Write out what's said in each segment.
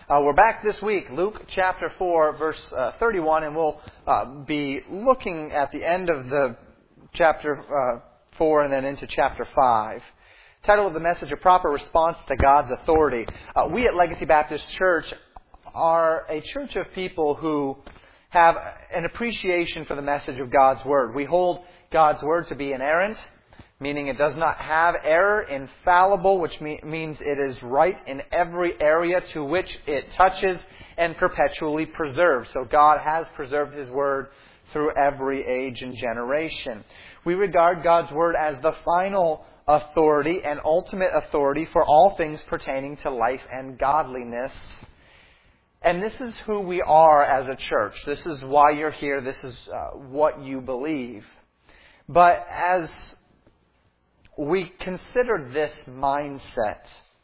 We're back this week, Luke chapter 4, verse 31, and we'll be looking at the end of the chapter 4 and then into chapter 5. Title of the message, A Proper Response to God's Authority. We at Legacy Baptist Church are a church of people who have an appreciation for the message of God's Word. We hold God's Word to be inerrant, meaning it does not have error, infallible, which means it is right in every area to which it touches, and perpetually preserved. So God has preserved His Word through every age and generation. We regard God's Word as the final authority and ultimate authority for all things pertaining to life and godliness. And this is who we are as a church. This is why you're here. This is what you believe. But as we consider this mindset,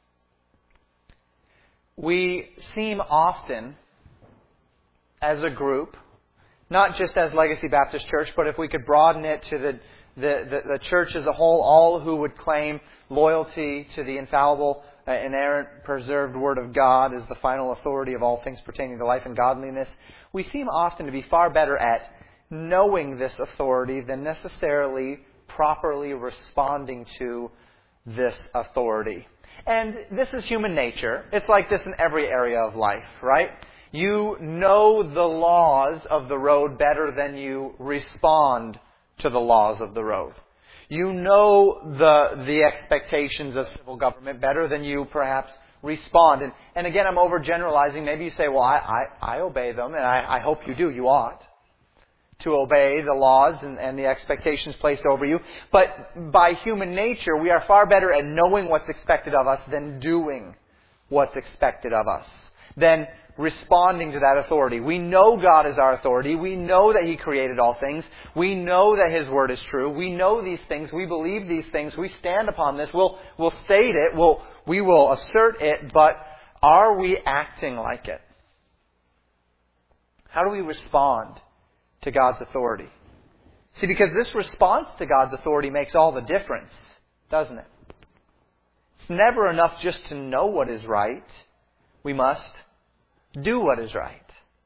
we seem often, as a group, not just as Legacy Baptist Church, but if we could broaden it to the church as a whole, all who would claim loyalty to the infallible, inerrant, preserved Word of God as the final authority of all things pertaining to life and godliness, we seem often to be far better at knowing this authority than necessarily properly responding to this authority. And this is human nature. It's like this in every area of life, right? You know the laws of the road better than you respond to the laws of the road. You know the expectations of civil government better than you perhaps respond. And again, I'm overgeneralizing. Maybe you say, well, I obey them, and I hope you do. You ought to obey the laws and the expectations placed over you. But by human nature, we are far better at knowing what's expected of us than doing what's expected of us, than responding to that authority. We know God is our authority. We know that He created all things. We know that His Word is true. We know these things. We believe these things. We stand upon this. We'll state it. We will assert it. But are we acting like it? How do we respond to God's authority? See, because this response to God's authority makes all the difference, doesn't it? It's never enough just to know what is right. We must do what is right.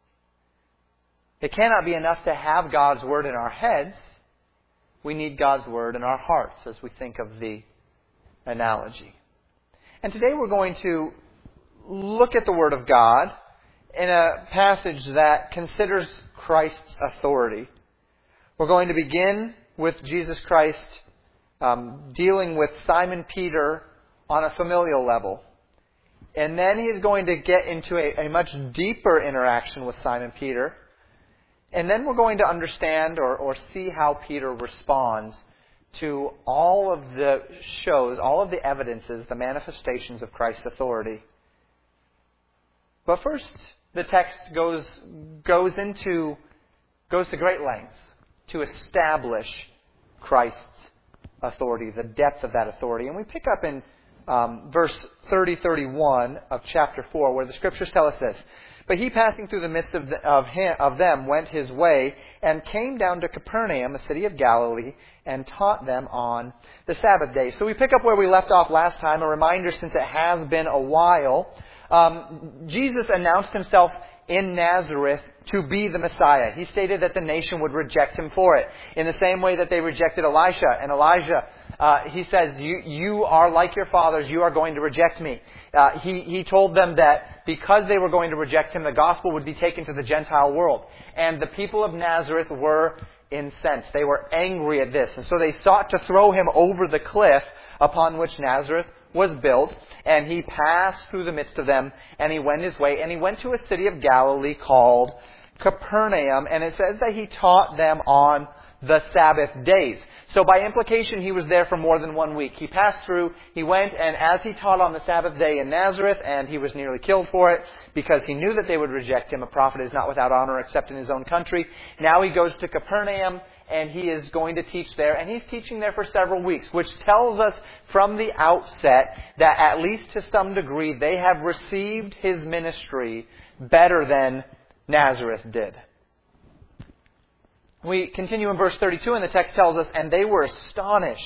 It cannot be enough to have God's Word in our heads. We need God's Word in our hearts as we think of the analogy. And today we're going to look at the Word of God in a passage that considers Christ's authority. We're going to begin with Jesus Christ dealing with Simon Peter on a familial level. And then He's going to get into a much deeper interaction with Simon Peter. And then we're going to understand or see how Peter responds to all of the shows, all of the evidences, the manifestations of Christ's authority. But first, the text goes to great lengths to establish Christ's authority, the depth of that authority. And we pick up in verse 30-31 of chapter 4, where the Scriptures tell us this. But He, passing through the midst of them, went His way, and came down to Capernaum, a city of Galilee, and taught them on the Sabbath day. So we pick up where we left off last time, a reminder since it has been a while. Jesus announced Himself in Nazareth to be the Messiah. He stated that the nation would reject Him for it. In the same way that they rejected Elisha and Elijah, He says, you are like your fathers, you are going to reject me. He told them that because they were going to reject Him, the gospel would be taken to the Gentile world. And the people of Nazareth were incensed. They were angry at this. And so they sought to throw Him over the cliff upon which Nazareth was built. And He passed through the midst of them, and He went His way. And He went to a city of Galilee called Capernaum. And it says that He taught them on the Sabbath days. So by implication, He was there for more than 1 week. He passed through, He went, and as He taught on the Sabbath day in Nazareth, and He was nearly killed for it, because He knew that they would reject Him. A prophet is not without honor except in his own country. Now He goes to Capernaum, and He is going to teach there, and He's teaching there for several weeks, which tells us from the outset that at least to some degree they have received His ministry better than Nazareth did. We continue in verse 32, and the text tells us, and they were astonished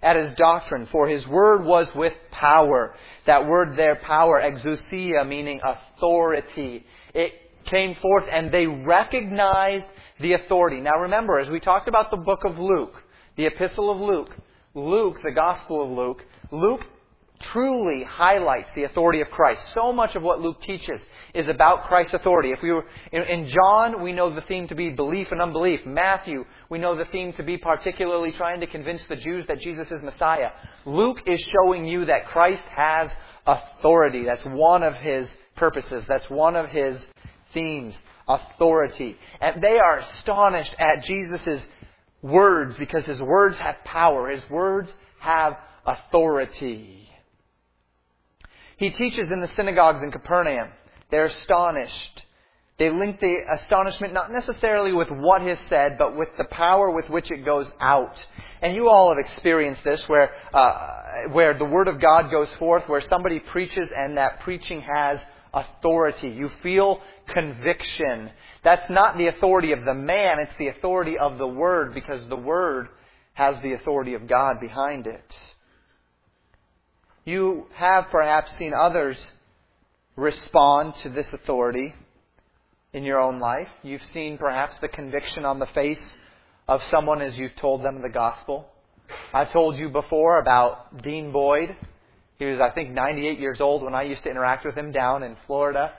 at His doctrine, for His word was with power. That word there, power, exousia, meaning authority. It came forth and they recognized the authority. Now remember, as we talked about the book of Luke, the epistle of Luke, the Gospel of Luke truly highlights the authority of Christ. So much of what Luke teaches is about Christ's authority. If we were in John, we know the theme to be belief and unbelief. Matthew, we know the theme to be particularly trying to convince the Jews that Jesus is Messiah. Luke is showing you that Christ has authority. That's one of His purposes. That's one of His themes. Authority. And they are astonished at Jesus' words because His words have power. His words have authority. He teaches in the synagogues in Capernaum. They're astonished. They link the astonishment not necessarily with what is said, but with the power with which it goes out. And you all have experienced this where the Word of God goes forth, where somebody preaches and that preaching has authority. You feel conviction. That's not the authority of the man, it's the authority of the Word, because the Word has the authority of God behind it. You have perhaps seen others respond to this authority in your own life. You've seen perhaps the conviction on the face of someone as you've told them the gospel. I've told you before about Dean Boyd. He was, I think, 98 years old when I used to interact with him down in Florida.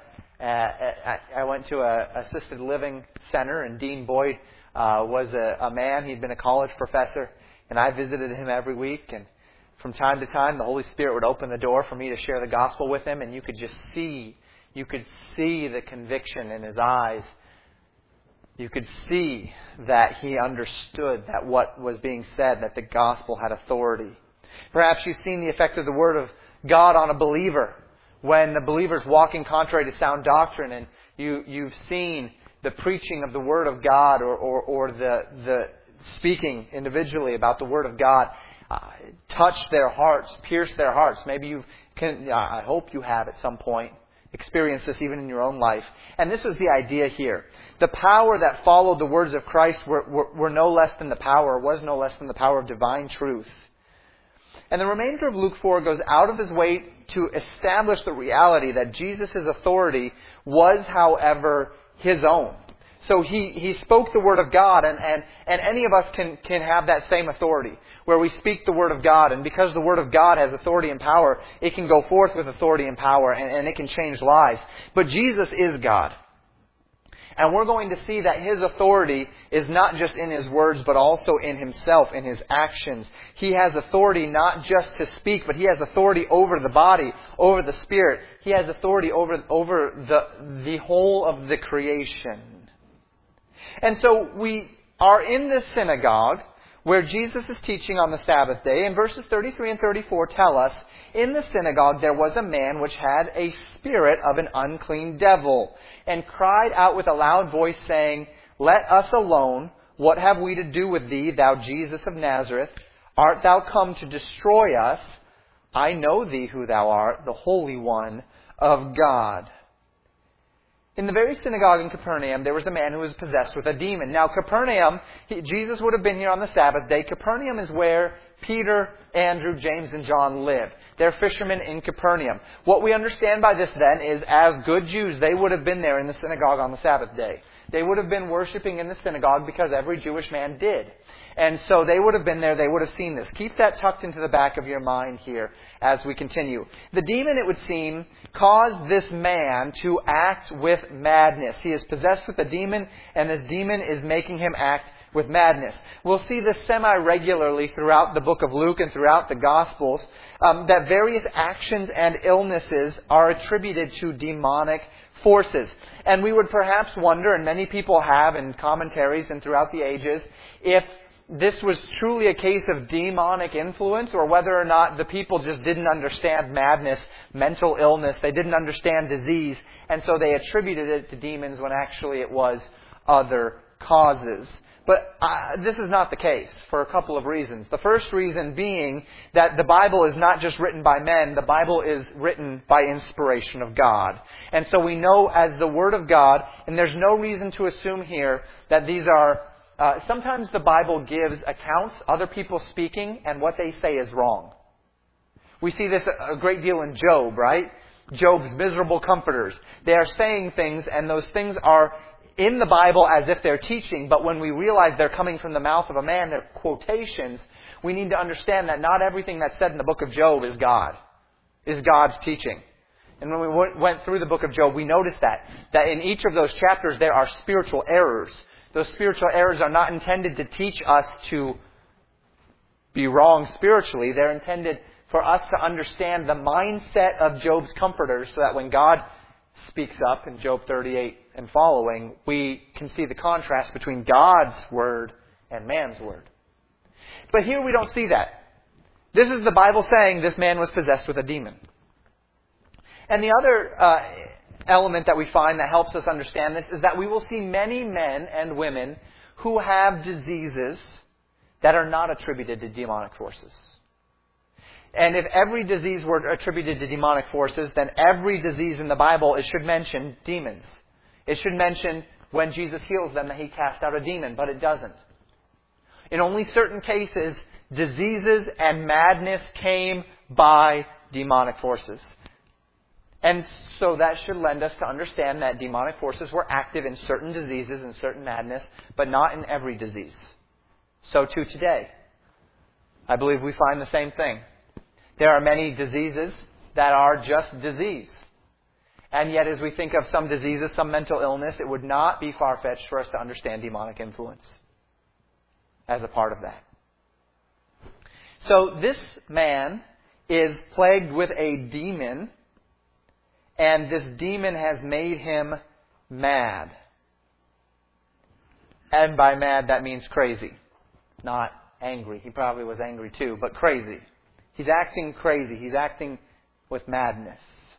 I went to an assisted living center, and Dean Boyd was a man. He'd been a college professor, and I visited him every week. And from time to time, the Holy Spirit would open the door for me to share the gospel with him, and you could see the conviction in his eyes. You could see that he understood that what was being said, that the gospel had authority. Perhaps you've seen the effect of the Word of God on a believer when the believer's walking contrary to sound doctrine, and you've seen the preaching of the Word of God or the speaking individually about the Word of God touch their hearts, pierce their hearts. Maybe you can, I hope you have at some point experienced this even in your own life. And this is the idea here. The power that followed the words of Christ were no less than the power, was no less than the power of divine truth. And the remainder of Luke 4 goes out of his way to establish the reality that Jesus' authority was, however, His own. So he spoke the Word of God, and any of us can have that same authority, where we speak the Word of God, and because the Word of God has authority and power, it can go forth with authority and power, and it can change lives. But Jesus is God. And we're going to see that His authority is not just in His words, but also in Himself, in His actions. He has authority not just to speak, but He has authority over the body, over the spirit. He has authority over the whole of the creation. And so we are in this synagogue where Jesus is teaching on the Sabbath day. And verses 33 and 34 tell us, in the synagogue there was a man which had a spirit of an unclean devil, and cried out with a loud voice, saying, Let us alone. What have we to do with thee, thou Jesus of Nazareth? Art thou come to destroy us? I know thee who thou art, the Holy One of God. In the very synagogue in Capernaum, there was a man who was possessed with a demon. Now, Capernaum, Jesus would have been here on the Sabbath day. Capernaum is where Peter, Andrew, James, and John lived. They're fishermen in Capernaum. What we understand by this then is, as good Jews, they would have been there in the synagogue on the Sabbath day. They would have been worshiping in the synagogue because every Jewish man did. And so they would have been there, they would have seen this. Keep that tucked into the back of your mind here as we continue. The demon, it would seem, caused this man to act with madness. He is possessed with a demon, and this demon is making him act with madness. We'll see this semi-regularly throughout the book of Luke and throughout the Gospels, that various actions and illnesses are attributed to demonic forces. And we would perhaps wonder, and many people have in commentaries and throughout the ages, if this was truly a case of demonic influence, or whether or not the people just didn't understand madness, mental illness, they didn't understand disease, and so they attributed it to demons when actually it was other causes. But this is not the case for a couple of reasons. The first reason being that the Bible is not just written by men, the Bible is written by inspiration of God. And so we know as the Word of God, and there's no reason to assume here that these are sometimes the Bible gives accounts, other people speaking, and what they say is wrong. We see this a great deal in Job, right? Job's miserable comforters. They are saying things, and those things are in the Bible as if they're teaching, but when we realize they're coming from the mouth of a man, they're quotations, we need to understand that not everything that's said in the book of Job is God's teaching. And when we went through the book of Job, we noticed that in each of those chapters there are spiritual errors. Those spiritual errors are not intended to teach us to be wrong spiritually. They're intended for us to understand the mindset of Job's comforters so that when God speaks up in Job 38 and following, we can see the contrast between God's word and man's word. But here we don't see that. This is the Bible saying this man was possessed with a demon. And the other element that we find that helps us understand this is that we will see many men and women who have diseases that are not attributed to demonic forces. And if every disease were attributed to demonic forces, then every disease in the Bible, it should mention demons. It should mention when Jesus heals them that He cast out a demon, but it doesn't. In only certain cases, diseases and madness came by demonic forces. And so that should lend us to understand that demonic forces were active in certain diseases and certain madness, but not in every disease. So too today. I believe we find the same thing. There are many diseases that are just disease. And yet as we think of some diseases, some mental illness, it would not be far-fetched for us to understand demonic influence as a part of that. So this man is plagued with a demon, and this demon has made him mad. And by mad, that means crazy, not angry. He probably was angry too, but crazy. He's acting crazy. He's acting with madness.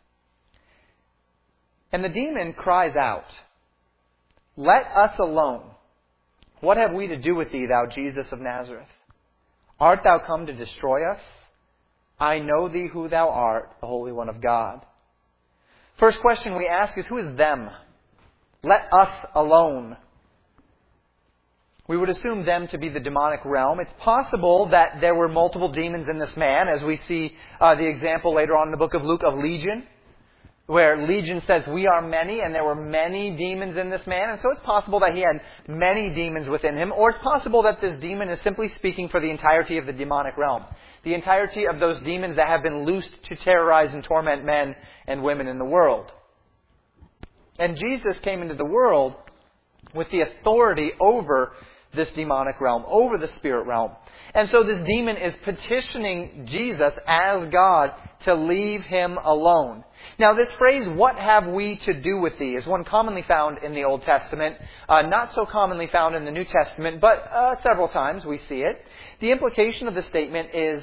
And the demon cries out, "Let us alone. What have we to do with thee, thou Jesus of Nazareth? Art thou come to destroy us? I know thee who thou art, the Holy One of God." First question we ask is, who is them? Let us alone. We would assume them to be the demonic realm. It's possible that there were multiple demons in this man, as we see the example later on in the book of Luke of Legion, where Legion says, "We are many," and there were many demons in this man. And so it's possible that he had many demons within him, or it's possible that this demon is simply speaking for the entirety of the demonic realm. The entirety of those demons that have been loosed to terrorize and torment men and women in the world. And Jesus came into the world with the authority over this demonic realm, over the spirit realm. And so this demon is petitioning Jesus as God to leave him alone. Now this phrase, "What have we to do with thee?" is one commonly found in the Old Testament, not so commonly found in the New Testament, but several times we see it. The implication of the statement is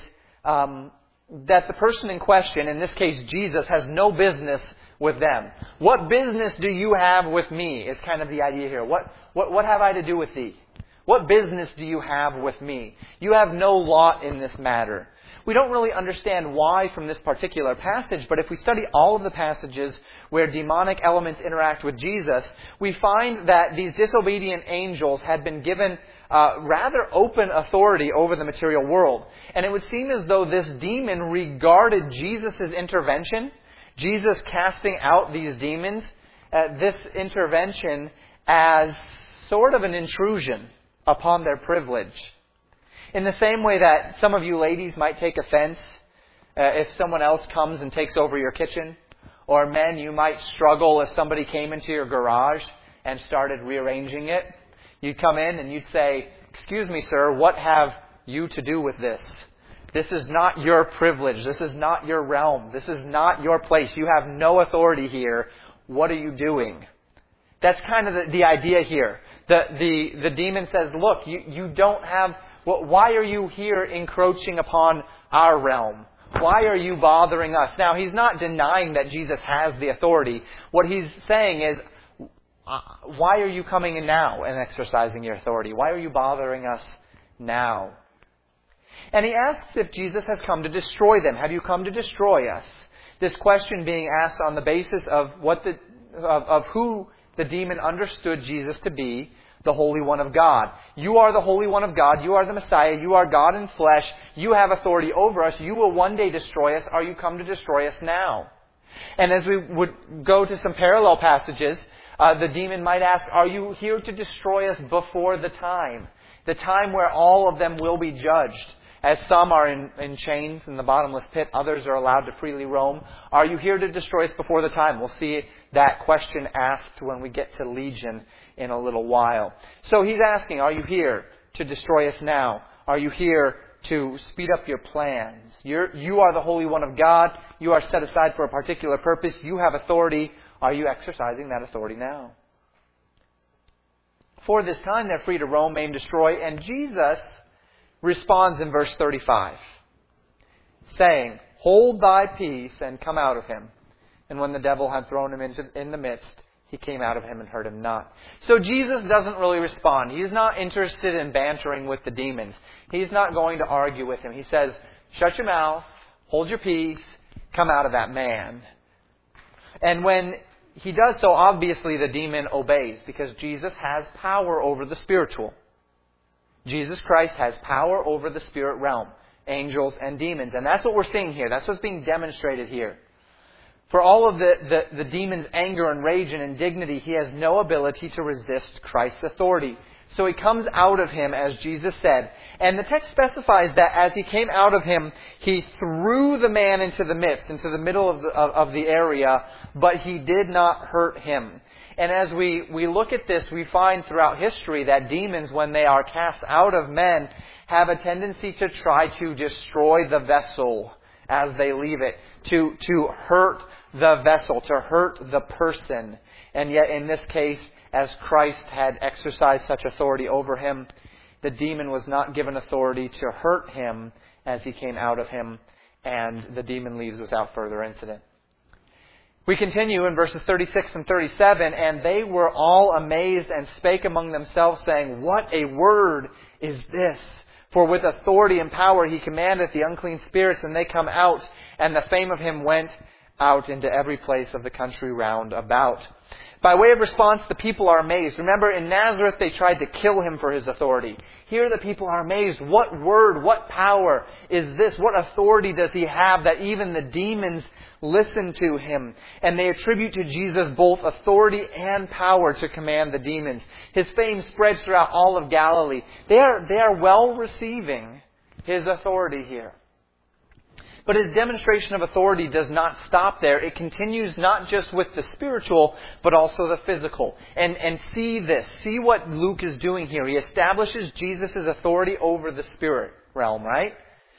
that the person in question, in this case Jesus, has no business with them. "What business do you have with me?" is kind of the idea here. What have I to do with thee? What business do you have with me? You have no lot in this matter. We don't really understand why from this particular passage, but if we study all of the passages where demonic elements interact with Jesus, we find that these disobedient angels had been given rather open authority over the material world. And it would seem as though this demon regarded Jesus' intervention, Jesus casting out these demons, this intervention as sort of an intrusion upon their privilege. In the same way that some of you ladies might take offense if someone else comes and takes over your kitchen, or men, you might struggle if somebody came into your garage and started rearranging it. You'd come in and you'd say, "Excuse me, sir, what have you to do with this? This is not your privilege. This is not your realm. This is not your place. You have no authority here. What are you doing?" That's kind of the idea here. The demon says, "Look, you don't have... Why are you here encroaching upon our realm? Why are you bothering us?" Now, he's not denying that Jesus has the authority. What he's saying is, why are you coming in now and exercising your authority? Why are you bothering us now? And he asks if Jesus has come to destroy them. Have you come to destroy us? This question being asked on the basis of of who the demon understood Jesus to be, the Holy One of God. You are the Holy One of God. You are the Messiah. You are God in flesh. You have authority over us. You will one day destroy us. Are you come to destroy us now? And as we would go to some parallel passages, the demon might ask, are you here to destroy us before the time? The time where all of them will be judged. As some are in chains in the bottomless pit, others are allowed to freely roam. Are you here to destroy us before the time? We'll see that question asked when we get to Legion in a little while. So he's asking, are you here to destroy us now? Are you here to speed up your plans? You are the Holy One of God. You are set aside for a particular purpose. You have authority. Are you exercising that authority now? For this time they're free to roam, maim, destroy. And Jesus responds in verse 35, saying, hold thy peace and come out of him. And when the devil had thrown him in the midst, he came out of him and hurt him not. So Jesus doesn't really respond. He's not interested in bantering with the demons. He's not going to argue with him. He says, shut your mouth, hold your peace, come out of that man. And when he does so, obviously the demon obeys, because Jesus has power over the spiritual. Jesus Christ has power over the spirit realm, angels and demons. And that's what we're seeing here. That's what's being demonstrated here. For all of the demon's anger and rage and indignity, he has no ability to resist Christ's authority. So he comes out of him, as Jesus said. And the text specifies that as he came out of him, he threw the man into the midst, into the middle of the area, but he did not hurt him. And as we look at this, we find throughout history that demons, when they are cast out of men, have a tendency to try to destroy the vessel as they leave it, to hurt the vessel, to hurt the person. And yet in this case, as Christ had exercised such authority over him, the demon was not given authority to hurt him as he came out of him, and the demon leaves without further incident. We continue in verses 36 and 37, and they were all amazed and spake among themselves, saying, what a word is this! For with authority and power he commandeth the unclean spirits, and they come out, and the fame of him went out into every place of the country round about. By way of response, the people are amazed. Remember, in Nazareth they tried to kill him for his authority. Here the people are amazed. What word, what power is this? What authority does he have that even the demons listen to him? And they attribute to Jesus both authority and power to command the demons. His fame spreads throughout all of Galilee. They are well receiving his authority here. But his demonstration of authority does not stop there. It continues not just with the spiritual, but also the physical. And see this. See what Luke is doing here. He establishes Jesus' authority over the spirit realm, right?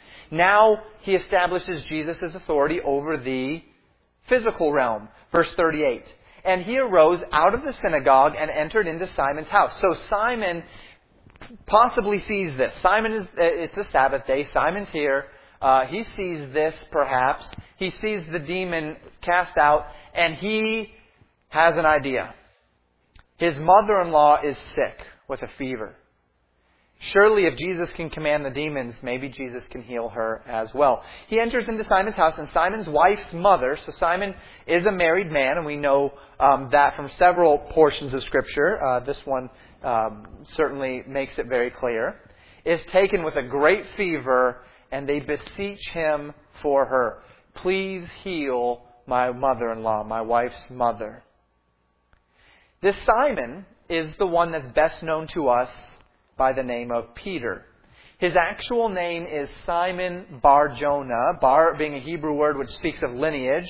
Now he establishes Jesus' authority over the physical realm. Verse 38. And he arose out of the synagogue and entered into Simon's house. So Simon possibly sees this. It's the Sabbath day. Simon's here. He sees this, perhaps. He sees the demon cast out, and he has an idea. His mother-in-law is sick with a fever. Surely if Jesus can command the demons, maybe Jesus can heal her as well. He enters into Simon's house, and Simon's wife's mother, so Simon is a married man, and we know that from several portions of Scripture. This one certainly makes it very clear. Is taken with a great fever, and they beseech him for her. Please heal my mother-in-law, my wife's mother. This Simon is the one that's best known to us by the name of Peter. His actual name is Simon Bar-Jonah, Bar being a Hebrew word which speaks of lineage.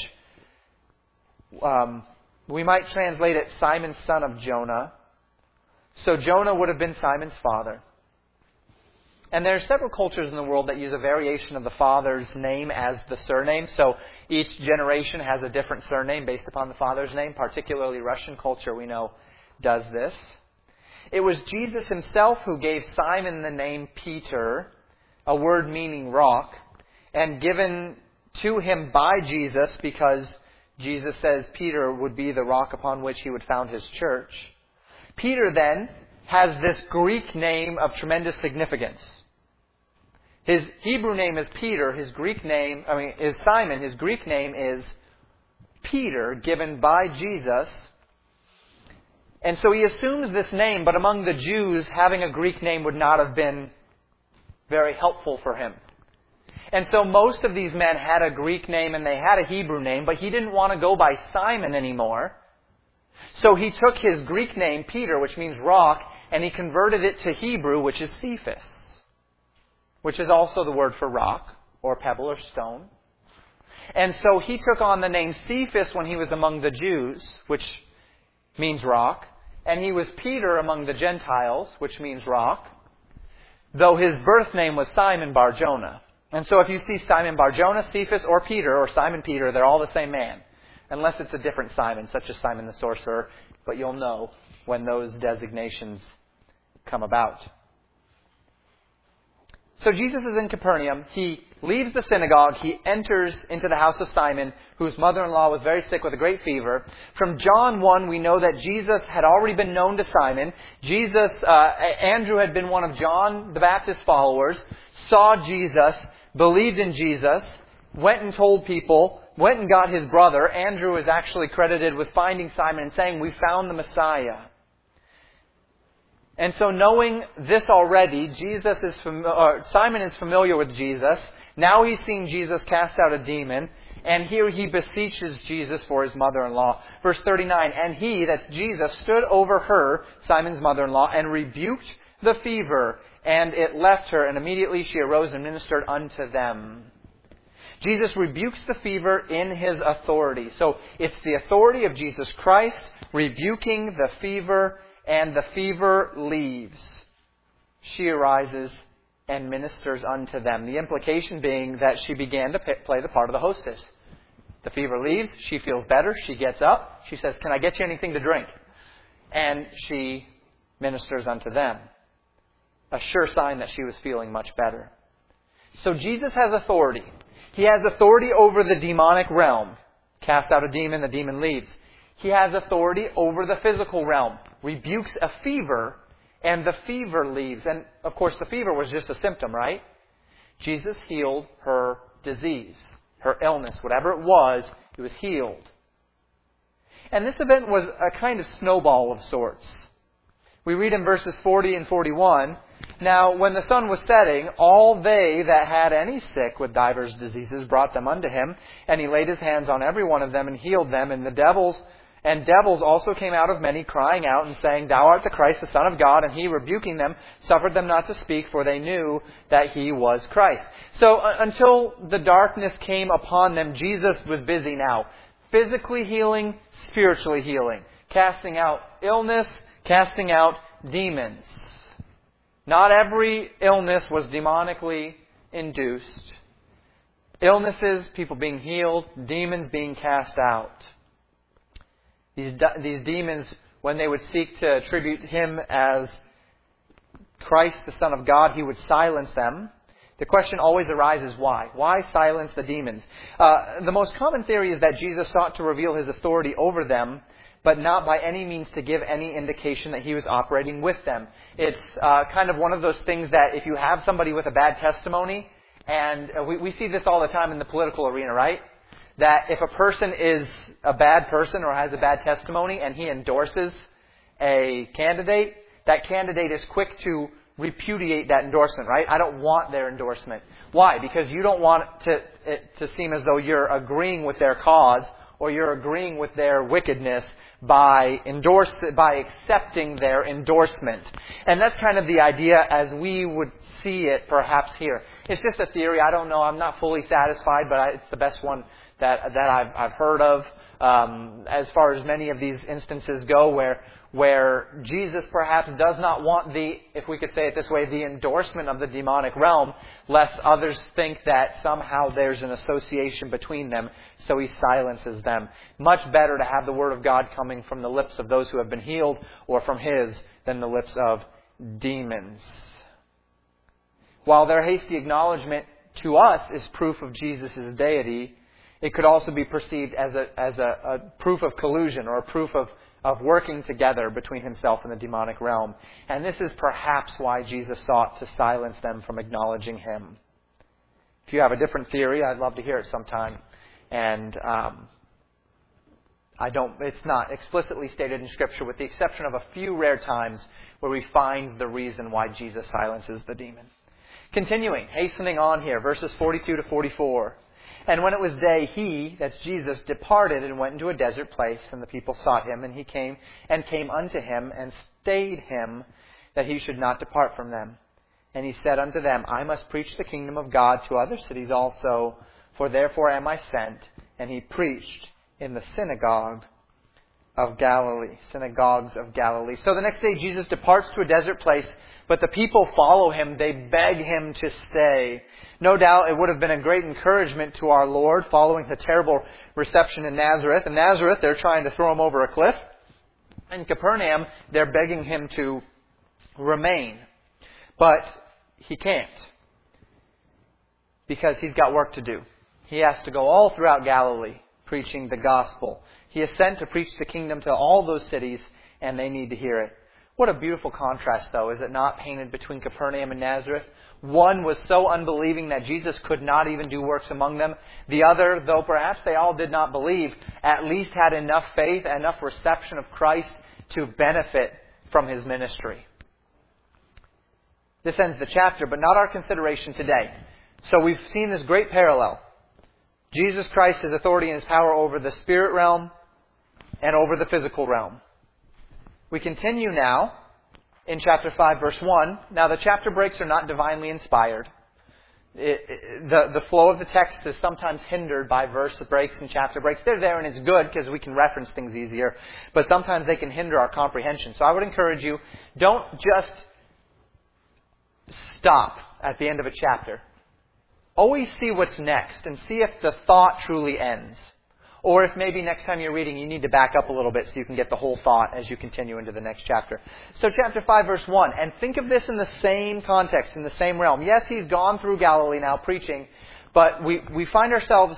We might translate it Simon, son of Jonah. So Jonah would have been Simon's father. And there are several cultures in the world that use a variation of the father's name as the surname. So each generation has a different surname based upon the father's name. Particularly Russian culture, we know, does this. It was Jesus himself who gave Simon the name Peter, a word meaning rock, and given to him by Jesus because Jesus says Peter would be the rock upon which he would found his church. Peter then has this Greek name of tremendous significance. His Hebrew name is Peter. His Greek name, is Simon. His Greek name is Peter, given by Jesus. And so he assumes this name, but among the Jews, having a Greek name would not have been very helpful for him. And so most of these men had a Greek name and they had a Hebrew name, but he didn't want to go by Simon anymore. So he took his Greek name, Peter, which means rock, and he converted it to Hebrew, which is Cephas, which is also the word for rock, or pebble, or stone. And so he took on the name Cephas when he was among the Jews, which means rock, and he was Peter among the Gentiles, which means rock, though his birth name was Simon Bar-Jonah. And so if you see Simon Bar-Jonah, Cephas, or Peter, or Simon Peter, they're all the same man. Unless it's a different Simon, such as Simon the sorcerer. But you'll know when those designations come about. So Jesus is in Capernaum. He leaves the synagogue. He enters into the house of Simon, whose mother-in-law was very sick with a great fever. From John 1, we know that Jesus had already been known to Simon. Andrew had been one of John the Baptist's followers, saw Jesus, believed in Jesus, went and told people, went and got his brother. Andrew is actually credited with finding Simon and saying, "We found the Messiah." And so knowing this already, Simon is familiar with Jesus. Now he's seen Jesus cast out a demon. And here he beseeches Jesus for his mother-in-law. Verse 39, "And he," that's Jesus, "stood over her," Simon's mother-in-law, "and rebuked the fever. And it left her, and immediately she arose and ministered unto them." Jesus rebukes the fever in his authority. So it's the authority of Jesus Christ rebuking the fever, and the fever leaves. She arises and ministers unto them. The implication being that she began to play the part of the hostess. The fever leaves. She feels better. She gets up. She says, "Can I get you anything to drink?" And she ministers unto them. A sure sign that she was feeling much better. So Jesus has authority. He has authority over the demonic realm. Casts out a demon, the demon leaves. He has authority over the physical realm. Rebukes a fever, and the fever leaves. And, of course, the fever was just a symptom, right? Jesus healed her disease, her illness. Whatever it was healed. And this event was a kind of snowball of sorts. We read in verses 40 and 41, "Now, when the sun was setting, all they that had any sick with divers diseases brought them unto him, and he laid his hands on every one of them and healed them. And devils also came out of many, crying out and saying, Thou art the Christ, the Son of God. And he, rebuking them, suffered them not to speak, for they knew that he was Christ." So until the darkness came upon them, Jesus was busy now. Physically healing, spiritually healing. Casting out illness, casting out demons. Not every illness was demonically induced. Illnesses, people being healed, demons being cast out. These demons, when they would seek to attribute him as Christ, the Son of God, he would silence them. The question always arises, why? Why silence the demons? The most common theory is that Jesus sought to reveal his authority over them, but not by any means to give any indication that he was operating with them. It's kind of one of those things that if you have somebody with a bad testimony, and we see this all the time in the political arena, right? That if a person is a bad person or has a bad testimony and he endorses a candidate, that candidate is quick to repudiate that endorsement, right? I don't want their endorsement. Why? Because you don't want it to seem as though you're agreeing with their cause or you're agreeing with their wickedness by accepting their endorsement. And that's kind of the idea as we would see it perhaps here. It's just a theory. I don't know. I'm not fully satisfied, but it's the best one that I've heard of. As far as many of these instances go where Jesus perhaps does not want if we could say it this way, the endorsement of the demonic realm, lest others think that somehow there's an association between them, so he silences them. Much better to have the Word of God coming from the lips of those who have been healed or from his than the lips of demons. While their hasty acknowledgement to us is proof of Jesus' deity, it could also be perceived as a proof of collusion or a proof of working together between himself and the demonic realm. And this is perhaps why Jesus sought to silence them from acknowledging him. If you have a different theory, I'd love to hear it sometime. And It's not explicitly stated in Scripture, with the exception of a few rare times where we find the reason why Jesus silences the demon. Continuing, hastening on here, verses 42 to 44. And when it was day, he, that's Jesus, departed and went into a desert place, and the people sought him, and he came unto him, and stayed him, that he should not depart from them. And he said unto them, I must preach the kingdom of God to other cities also, for therefore am I sent. And he preached in the synagogues of Galilee. So the next day Jesus departs to a desert place, but the people follow him. They beg him to stay. No doubt it would have been a great encouragement to our Lord following the terrible reception in Nazareth. In Nazareth, they're trying to throw him over a cliff. In Capernaum, they're begging him to remain. But he can't, because he's got work to do. He has to go all throughout Galilee preaching the gospel. He is sent to preach the kingdom to all those cities, and they need to hear it. What a beautiful contrast, though, is it not, painted between Capernaum and Nazareth? One was so unbelieving that Jesus could not even do works among them. The other, though perhaps they all did not believe, at least had enough faith, enough reception of Christ to benefit from his ministry. This ends the chapter, but not our consideration today. So we've seen this great parallel. Jesus Christ, his authority and his power over the spirit realm and over the physical realm. We continue now in chapter 5, verse 1. Now the chapter breaks are not divinely inspired. The flow of the text is sometimes hindered by verse breaks and chapter breaks. They're there and it's good because we can reference things easier. But sometimes they can hinder our comprehension. So I would encourage you, don't just stop at the end of a chapter. Always see what's next and see if the thought truly ends. Or if maybe next time you're reading, you need to back up a little bit so you can get the whole thought as you continue into the next chapter. So chapter 5, verse 1. And think of this in the same context, in the same realm. Yes, he's gone through Galilee now preaching, but we find ourselves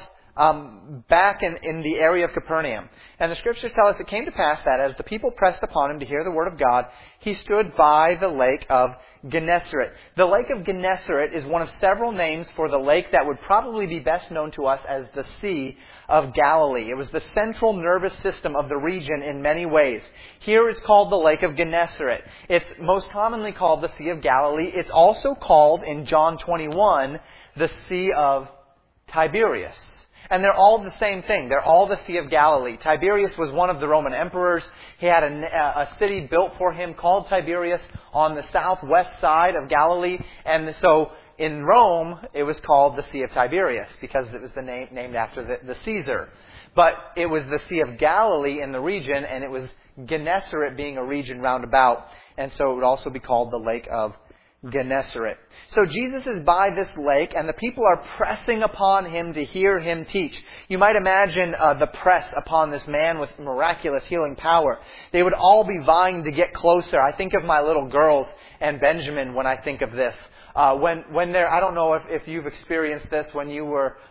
back in the area of Capernaum. And the Scriptures tell us it came to pass that as the people pressed upon him to hear the word of God, he stood by the lake of Gennesaret. The lake of Gennesaret is one of several names for the lake that would probably be best known to us as the Sea of Galilee. It was the central nervous system of the region in many ways. Here it's called the Lake of Gennesaret. It's most commonly called the Sea of Galilee. It's also called, in John 21, the Sea of Tiberias. And they're all the same thing. They're all the Sea of Galilee. Tiberius was one of the Roman emperors. He had a city built for him called Tiberias on the southwest side of Galilee. And so in Rome, it was called the Sea of Tiberias because it was the name named after the Caesar. But it was the Sea of Galilee in the region, and it was Gennesaret being a region round about. And so it would also be called the Lake of Gennesaret. So Jesus is by this lake, and the people are pressing upon him to hear him teach. You might imagine the press upon this man with miraculous healing power. They would all be vying to get closer. I think of my little girls and Benjamin when I think of this. When they're, I don't know if you've experienced this when you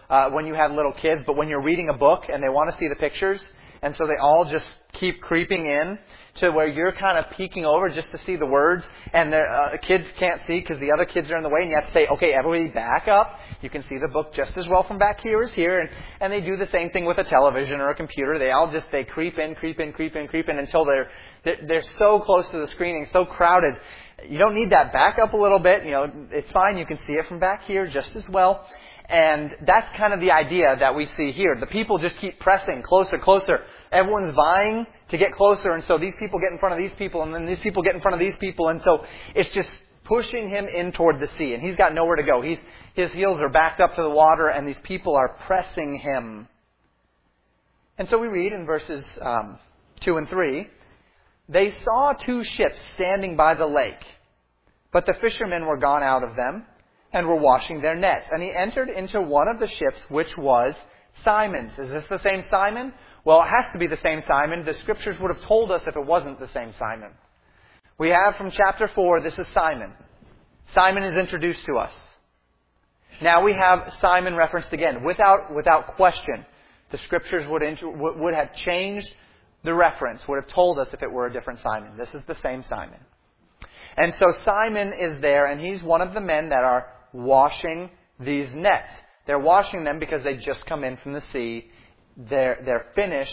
had little kids, but when you're reading a book and they want to see the pictures, and so they all just keep creeping in to where you're kind of peeking over just to see the words, and the kids can't see because the other kids are in the way, and you have to say, okay, everybody back up. You can see the book just as well from back here as here. And they do the same thing with a television or a computer. They creep in until they're so close to the screen and so crowded. You don't need that. Back up a little bit. It's fine. You can see it from back here just as well. And that's kind of the idea that we see here. The people just keep pressing closer. Everyone's vying to get closer. And so these people get in front of these people, and then these people get in front of these people. And so it's just pushing him in toward the sea. And he's got nowhere to go. His heels are backed up to the water, and these people are pressing him. And so we read in verses 2 and 3, they saw 2 ships standing by the lake, but the fishermen were gone out of them, and were washing their nets. And he entered into one of the ships, which was Simon's. Is this the same Simon? Well, it has to be the same Simon. The Scriptures would have told us if it wasn't the same Simon. We have from chapter 4, this is Simon. Simon is introduced to us. Now we have Simon referenced again. Without question, the Scriptures would have changed the reference, would have told us if it were a different Simon. This is the same Simon. And so Simon is there, and he's one of the men that are washing these nets. They're washing them because they just come in from the sea. They're finished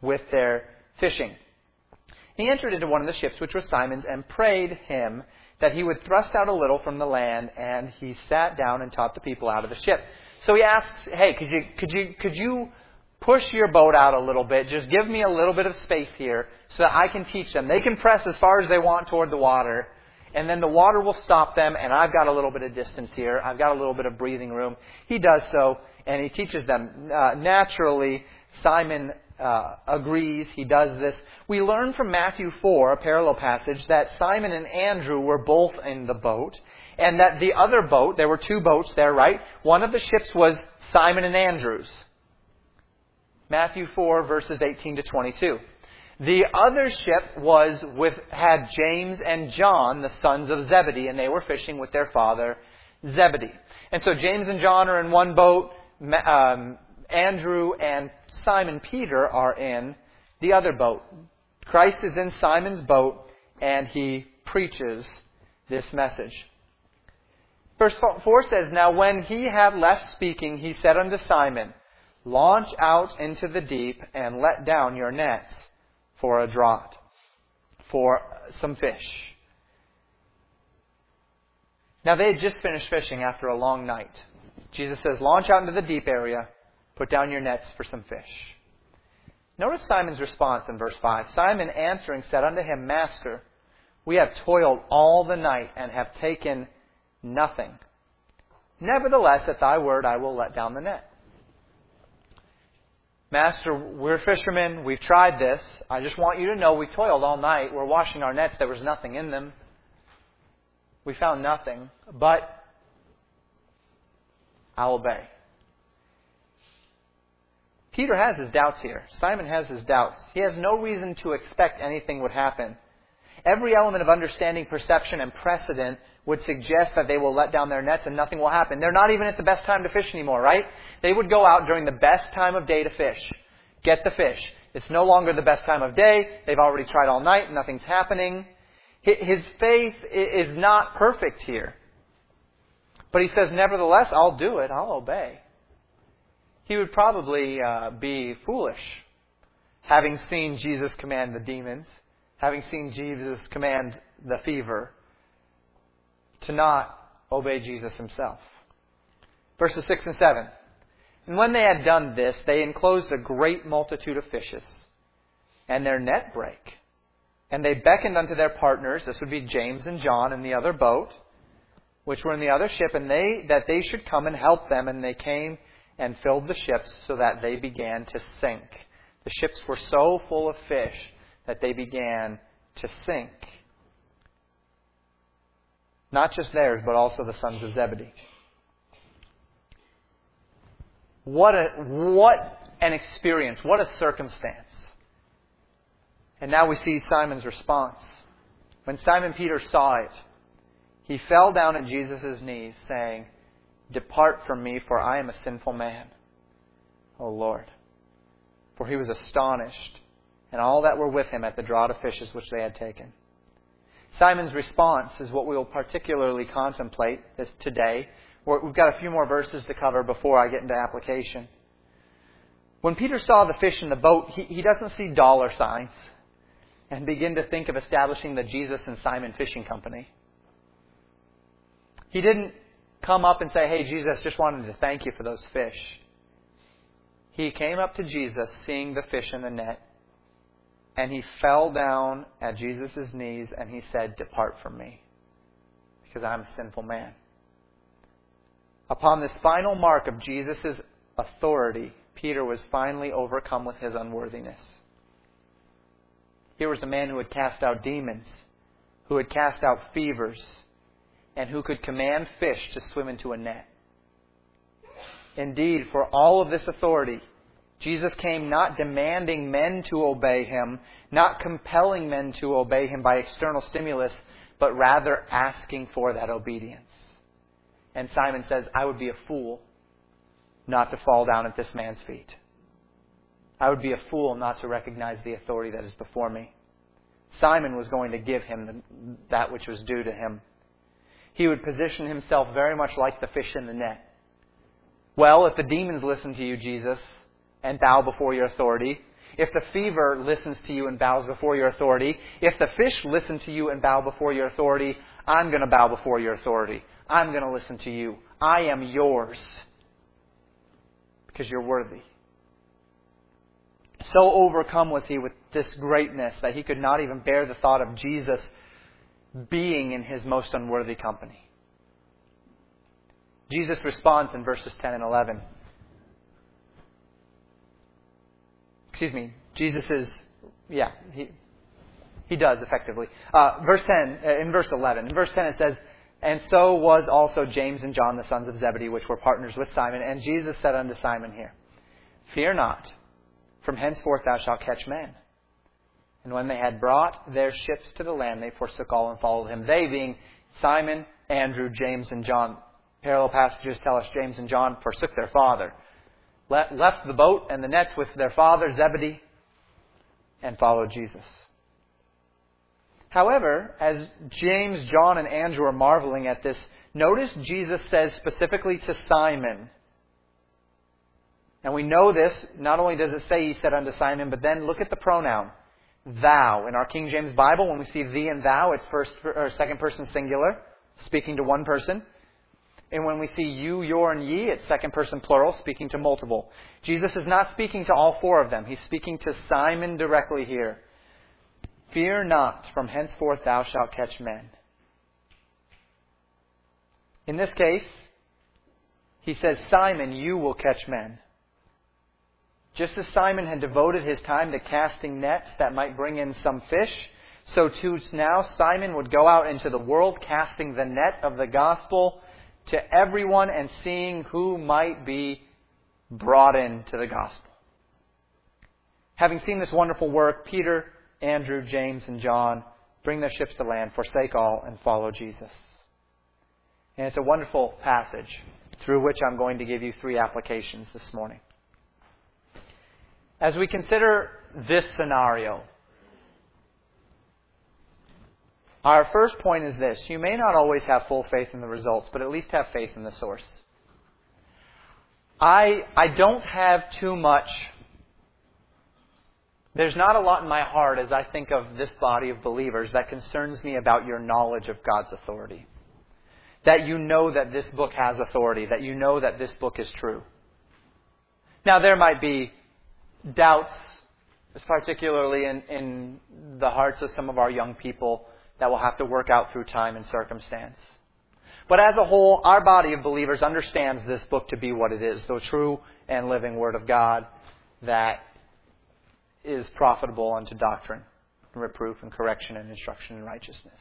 with their fishing. He entered into one of the ships, which was Simon's, and prayed him that he would thrust out a little from the land, and he sat down and taught the people out of the ship. So he asks, hey, could you push your boat out a little bit? Just give me a little bit of space here so that I can teach them. They can press as far as they want toward the water, and then the water will stop them, and I've got a little bit of distance here. I've got a little bit of breathing room. He does so, and he teaches them. Naturally, Simon agrees. He does this. We learn from Matthew 4, a parallel passage, that Simon and Andrew were both in the boat, and that the other boat, there were two boats there, right? One of the ships was Simon and Andrew's. Matthew 4, verses 18 to 22. The other ship had James and John, the sons of Zebedee, and they were fishing with their father, Zebedee. And so James and John are in one boat. Andrew and Simon Peter are in the other boat. Christ is in Simon's boat, and he preaches this message. Verse 4 says, Now when he had left speaking, he said unto Simon, Launch out into the deep, and let down your nets for a draught, for some fish. Now they had just finished fishing after a long night. Jesus says, Launch out into the deep area, put down your nets for some fish. Notice Simon's response in verse 5. Simon answering said unto him, Master, we have toiled all the night and have taken nothing. Nevertheless, at thy word I will let down the net. Master, we're fishermen. We've tried this. I just want you to know we toiled all night. We're washing our nets. There was nothing in them. We found nothing. But I'll obey. Peter has his doubts here. Simon has his doubts. He has no reason to expect anything would happen. Every element of understanding, perception, and precedent would suggest that they will let down their nets and nothing will happen. They're not even at the best time to fish anymore, right? They would go out during the best time of day to fish. Get the fish. It's no longer the best time of day. They've already tried all night. Nothing's happening. His faith is not perfect here. But he says, nevertheless, I'll do it. I'll obey. He would probably be foolish, having seen Jesus command the demons, having seen Jesus command the fever, to not obey Jesus himself. Verses 6 and 7. And when they had done this, they enclosed a great multitude of fishes, and their net brake. And they beckoned unto their partners, this would be James and John in the other boat, which were in the other ship, and that they should come and help them. And they came and filled the ships so that they began to sink. The ships were so full of fish that they began to sink. Not just theirs, but also the sons of Zebedee. What an experience. What a circumstance. And now we see Simon's response. When Simon Peter saw it, he fell down at Jesus' knees, saying, Depart from me, for I am a sinful man, O Lord. For he was astonished, and all that were with him at the draught of fishes which they had taken. Simon's response is what we will particularly contemplate today. We've got a few more verses to cover before I get into application. When Peter saw the fish in the boat, he doesn't see dollar signs and begin to think of establishing the Jesus and Simon Fishing Company. He didn't come up and say, Hey, Jesus, just wanted to thank you for those fish. He came up to Jesus, seeing the fish in the net, and he fell down at Jesus' knees and he said, Depart from me, because I'm a sinful man. Upon this final mark of Jesus' authority, Peter was finally overcome with his unworthiness. Here was a man who had cast out demons, who had cast out fevers, and who could command fish to swim into a net. Indeed, for all of this authority, Jesus came not demanding men to obey him, not compelling men to obey him by external stimulus, but rather asking for that obedience. And Simon says, I would be a fool not to fall down at this man's feet. I would be a fool not to recognize the authority that is before me. Simon was going to give him that which was due to him. He would position himself very much like the fish in the net. Well, if the demons listen to you, Jesus, and bow before your authority, If the fever listens to you and bows before your authority, if the fish listen to you and bow before your authority, I'm going to bow before your authority. I'm going to listen to you. I am yours because you're worthy. So overcome was he with this greatness that he could not even bear the thought of Jesus being in his most unworthy company. Jesus responds in verses 10 and 11. Jesus is, he does effectively. Verse 10, in verse 11. In verse 10 it says, "And so was also James and John, the sons of Zebedee, which were partners with Simon. And Jesus said unto Simon here, Fear not, from henceforth thou shalt catch men. And when they had brought their ships to the land, they forsook all and followed him." They being Simon, Andrew, James, and John. Parallel passages tell us James and John forsook their father, left the boat and the nets with their father, Zebedee, and followed Jesus. However, as James, John, and Andrew are marveling at this, notice Jesus says specifically to Simon. And we know this, not only does it say he said unto Simon, but then look at the pronoun, thou. In our King James Bible, when we see thee and thou, it's first or second person singular, speaking to one person. And when we see you, your, and ye, it's second person plural, speaking to multiple. Jesus is not speaking to all four of them. He's speaking to Simon directly here. Fear not, from henceforth thou shalt catch men. In this case, he says, Simon, you will catch men. Just as Simon had devoted his time to casting nets that might bring in some fish, so too now Simon would go out into the world casting the net of the gospel to everyone and seeing who might be brought into the gospel. Having seen this wonderful work, Peter, Andrew, James, and John bring their ships to land, forsake all, and follow Jesus. And it's a wonderful passage through which I'm going to give you 3 applications this morning. As we consider this scenario, our first point is this. You may not always have full faith in the results, but at least have faith in the source. I don't have too much. There's not a lot in my heart as I think of this body of believers that concerns me about your knowledge of God's authority. That you know that this book has authority. That you know that this book is true. Now there might be doubts, particularly in the hearts of some of our young people, that we'll have to work out through time and circumstance. But as a whole, our body of believers understands this book to be what it is, the true and living Word of God that is profitable unto doctrine, and reproof, and correction, and instruction in righteousness.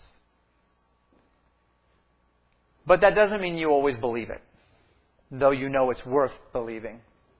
But that doesn't mean you always believe it, though you know it's worth believing.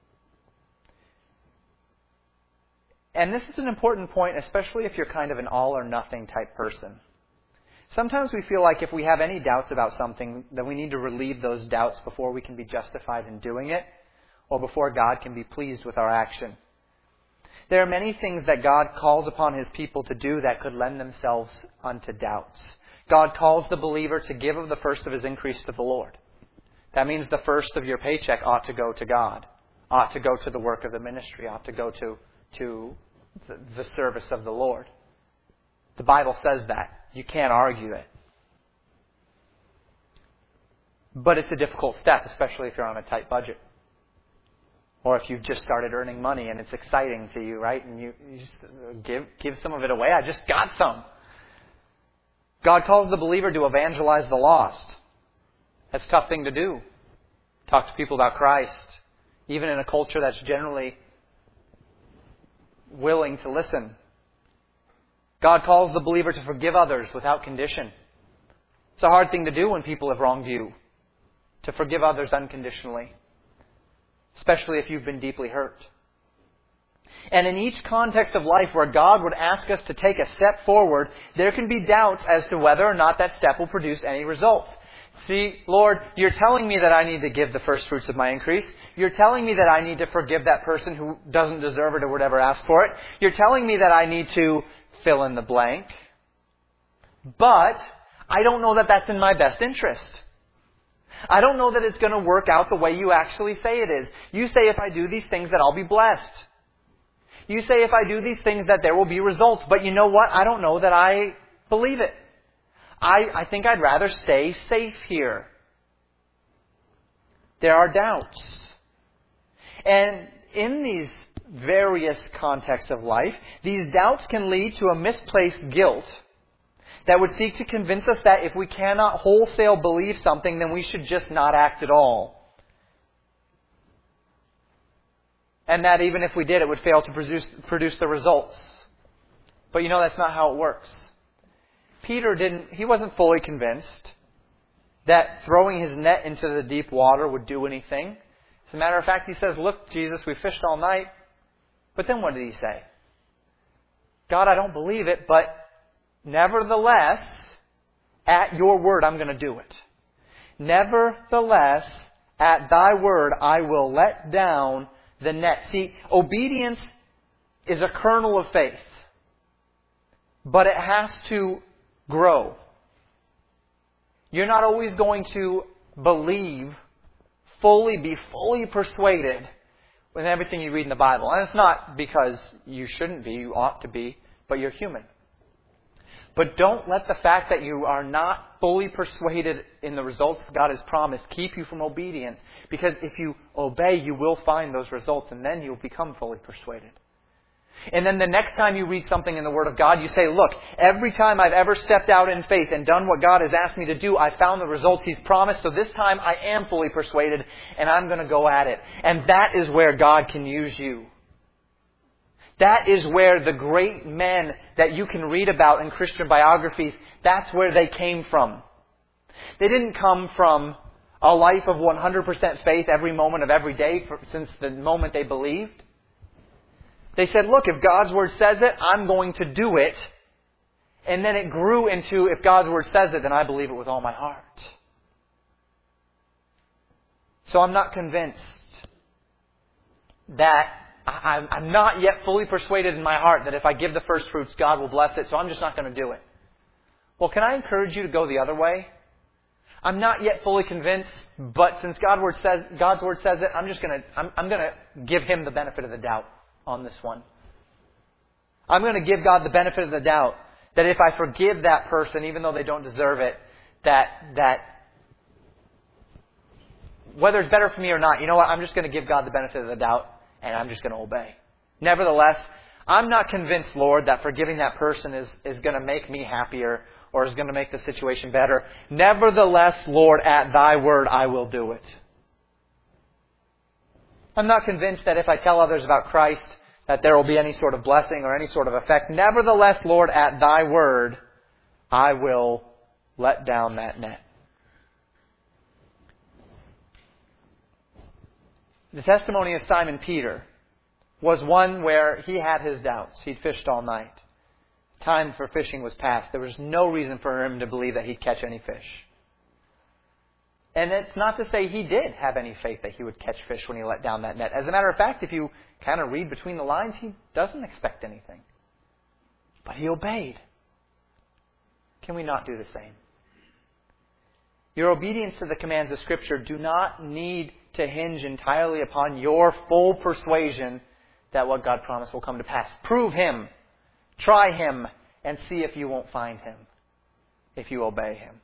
And this is an important point, especially if you're kind of an all-or-nothing type person. Sometimes we feel like if we have any doubts about something, then we need to relieve those doubts before we can be justified in doing it, or before God can be pleased with our action. There are many things that God calls upon His people to do that could lend themselves unto doubts. God calls the believer to give of the first of his increase to the Lord. That means the first of your paycheck ought to go to God, ought to go to the work of the ministry, ought to go to the service of the Lord. The Bible says that. You can't argue it. But it's a difficult step, especially if you're on a tight budget. Or if you've just started earning money and it's exciting to you, right? And you just give some of it away. I just got some. God calls the believer to evangelize the lost. That's a tough thing to do. Talk to people about Christ, even in a culture that's generally willing to listen. God calls the believer to forgive others without condition. It's a hard thing to do when people have wronged you, to forgive others unconditionally, especially if you've been deeply hurt. And in each context of life where God would ask us to take a step forward, there can be doubts as to whether or not that step will produce any results. See, Lord, you're telling me that I need to give the first fruits of my increase. You're telling me that I need to forgive that person who doesn't deserve it or would ever ask for it. You're telling me that I need to fill in the blank. But I don't know that that's in my best interest. I don't know that it's going to work out the way you actually say it is. You say if I do these things that I'll be blessed. You say if I do these things that there will be results. But you know what? I don't know that I believe it. I think I'd rather stay safe here. There are doubts. And in these various contexts of life, these doubts can lead to a misplaced guilt that would seek to convince us that if we cannot wholesale believe something, then we should just not act at all. And that even if we did, it would fail to produce the results. But you know, that's not how it works. Peter he wasn't fully convinced that throwing his net into the deep water would do anything. As a matter of fact, he says, look, Jesus, we fished all night. But then what did he say? God, I don't believe it, but nevertheless, at your word, I'm going to do it. Nevertheless, at thy word, I will let down the net. See, obedience is a kernel of faith, but it has to grow. You're not always going to be fully persuaded with everything you read in the Bible. And it's not because you shouldn't be, you ought to be, but you're human. But don't let the fact that you are not fully persuaded in the results God has promised keep you from obedience. Because if you obey, you will find those results, and then you'll become fully persuaded. And then the next time you read something in the Word of God, you say, look, every time I've ever stepped out in faith and done what God has asked me to do, I found the results He's promised. So this time I am fully persuaded, and I'm going to go at it. And that is where God can use you. That is where the great men that you can read about in Christian biographies, that's where they came from. They didn't come from a life of 100% faith every moment of every day since the moment they believed. They said, look, if God's Word says it, I'm going to do it. And then it grew into, if God's Word says it, then I believe it with all my heart. So I'm not convinced that I'm not yet fully persuaded in my heart that if I give the first fruits, God will bless it, so I'm just not going to do it. Well, can I encourage you to go the other way? I'm not yet fully convinced, but since God's Word says it, I'm going to give Him the benefit of the doubt on this one. I'm going to give God the benefit of the doubt that if I forgive that person, even though they don't deserve it, that whether it's better for me or not, you know what? I'm just going to give God the benefit of the doubt, and I'm just going to obey. Nevertheless, I'm not convinced, Lord, that forgiving that person is going to make me happier or is going to make the situation better. Nevertheless, Lord, at thy word, I will do it. I'm not convinced that if I tell others about Christ, that there will be any sort of blessing or any sort of effect. Nevertheless, Lord, at thy word, I will let down that net. The testimony of Simon Peter was one where he had his doubts. He'd fished all night. Time for fishing was past. There was no reason for him to believe that he'd catch any fish. And it's not to say he did have any faith that he would catch fish when he let down that net. As a matter of fact, if you kind of read between the lines, he doesn't expect anything. But he obeyed. Can we not do the same? Your obedience to the commands of Scripture do not need to hinge entirely upon your full persuasion that what God promised will come to pass. Prove Him. Try Him. And see if you won't find Him if you obey Him.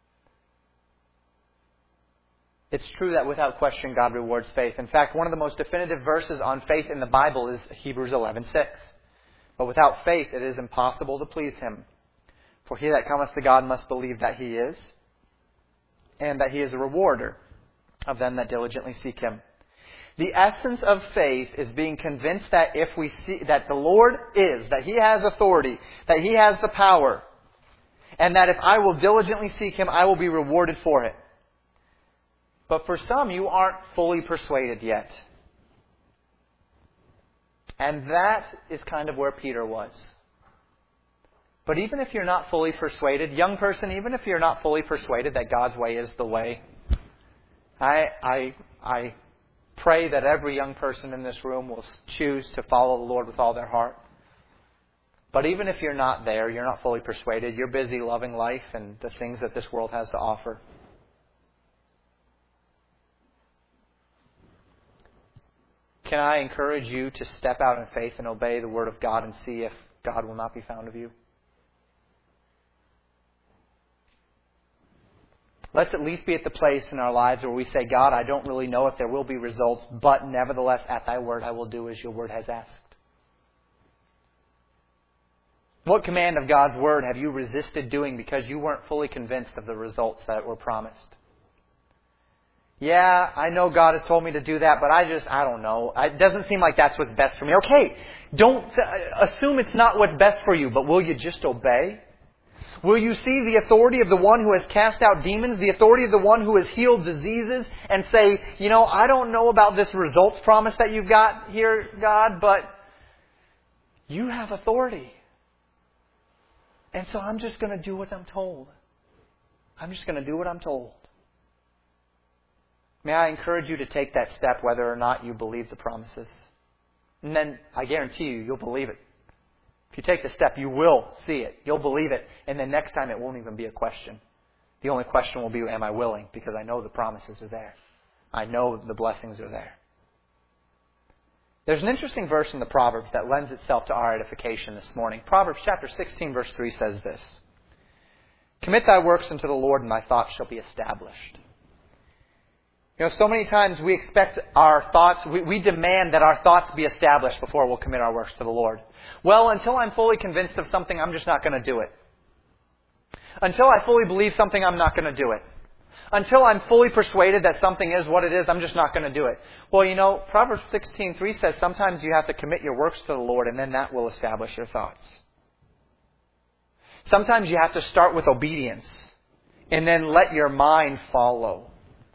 It's true that without question God rewards faith. In fact, one of the most definitive verses on faith in the Bible is Hebrews 11:6. But without faith it is impossible to please Him. For he that cometh to God must believe that He is, and that He is a rewarder of them that diligently seek Him. The essence of faith is being convinced that if we see that the Lord is, that He has authority, that He has the power, and that if I will diligently seek Him, I will be rewarded for it. But for some, you aren't fully persuaded yet. And that is kind of where Peter was. But even if you're not fully persuaded, young person, even if you're not fully persuaded that God's way is the way, I pray that every young person in this room will choose to follow the Lord with all their heart. But even if you're not there, you're not fully persuaded, you're busy loving life and the things that this world has to offer. can I encourage you to step out in faith and obey the Word of God and see if God will not be found of you? Let's at least be at the place in our lives where we say, God, I don't really know if there will be results, but nevertheless, at Thy word, I will do as Your word has asked. What command of God's word have you resisted doing because you weren't fully convinced of the results that were promised? Yeah, I know God has told me to do that, but I don't know. It doesn't seem like that's what's best for me. Okay, don't assume it's not what's best for you, but will you just obey? Will you see the authority of the one who has cast out demons, the authority of the one who has healed diseases, and say, I don't know about this results promise that you've got here, God, but You have authority. And so I'm just going to do what I'm told. I'm just going to do what I'm told. May I encourage you to take that step whether or not you believe the promises. And then I guarantee you'll believe it. If you take the step, you will see it. You'll believe it. And then next time it won't even be a question. The only question will be, am I willing? Because I know the promises are there. I know the blessings are there. There's an interesting verse in the Proverbs that lends itself to our edification this morning. Proverbs chapter 16 verse 3 says this. Commit thy works unto the Lord, and thy thoughts shall be established. So many times we expect our thoughts, we demand that our thoughts be established before we'll commit our works to the Lord. Well, until I'm fully convinced of something, I'm just not going to do it. Until I fully believe something, I'm not going to do it. Until I'm fully persuaded that something is what it is, I'm just not going to do it. Well, Proverbs 16:3 says sometimes you have to commit your works to the Lord, and then that will establish your thoughts. Sometimes you have to start with obedience, and then let your mind follow.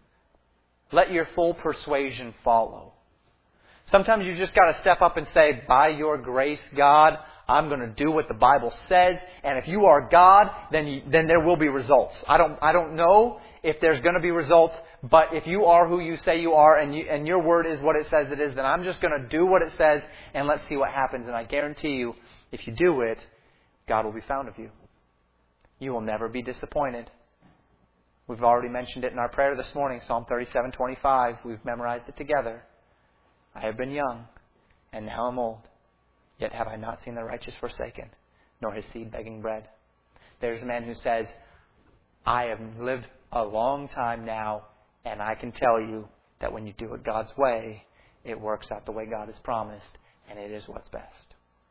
Let your full persuasion follow. Sometimes you just got to step up and say, by Your grace, God, I'm going to do what the Bible says, and if You are God, then there will be results. I don't know if there's going to be results, but if You are who You say You are, and Your word is what it says it is, then I'm just going to do what it says, and let's see what happens. And I guarantee you, if you do it, God will be found of you. You will never be disappointed. We've already mentioned it in our prayer this morning, Psalm 37:25. We've memorized it together. I have been young, and now I'm old. Yet have I not seen the righteous forsaken, nor his seed begging bread. There's a man who says, I have lived a long time now, and I can tell you that when you do it God's way, it works out the way God has promised, and it is what's best.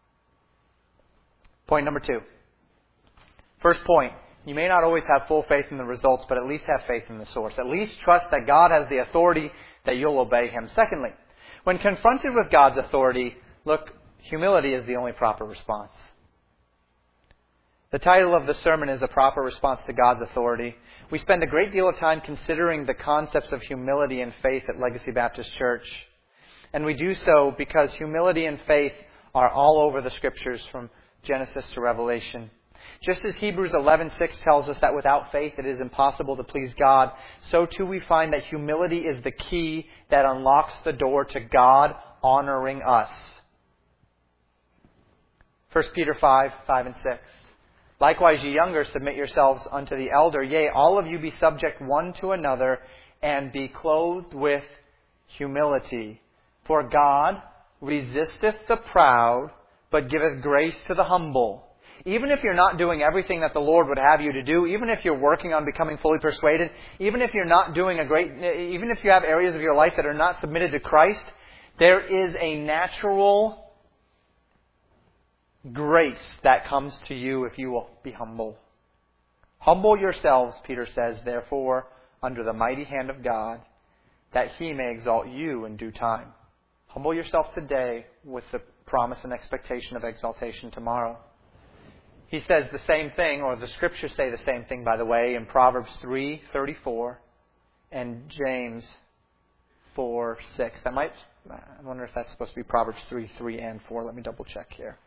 Point number 2. First point. You may not always have full faith in the results, but at least have faith in the source. At least trust that God has the authority that you'll obey Him. Secondly, when confronted with God's authority, look, humility is the only proper response. The title of the sermon is A Proper Response to God's Authority. We spend a great deal of time considering the concepts of humility and faith at Legacy Baptist Church. And we do so because humility and faith are all over the Scriptures from Genesis to Revelation. Just as Hebrews 11:6 tells us that without faith it is impossible to please God, so too we find that humility is the key that unlocks the door to God honoring us. 1 Peter 5:5 and 6. Likewise, ye younger, submit yourselves unto the elder. Yea, all of you be subject one to another, and be clothed with humility. For God resisteth the proud, but giveth grace to the humble. Even if you're not doing everything that the Lord would have you to do, even if you're working on becoming fully persuaded, even if you're not doing even if you have areas of your life that are not submitted to Christ, there is a natural grace that comes to you if you will be humble. Humble yourselves, Peter says, therefore, under the mighty hand of God, that He may exalt you in due time. Humble yourself today with the promise and expectation of exaltation tomorrow. He says the same thing, or the Scriptures say the same thing, by the way, in Proverbs 3:34 and James 4:6. I wonder if that's supposed to be Proverbs 3 and 4. Let me double check here.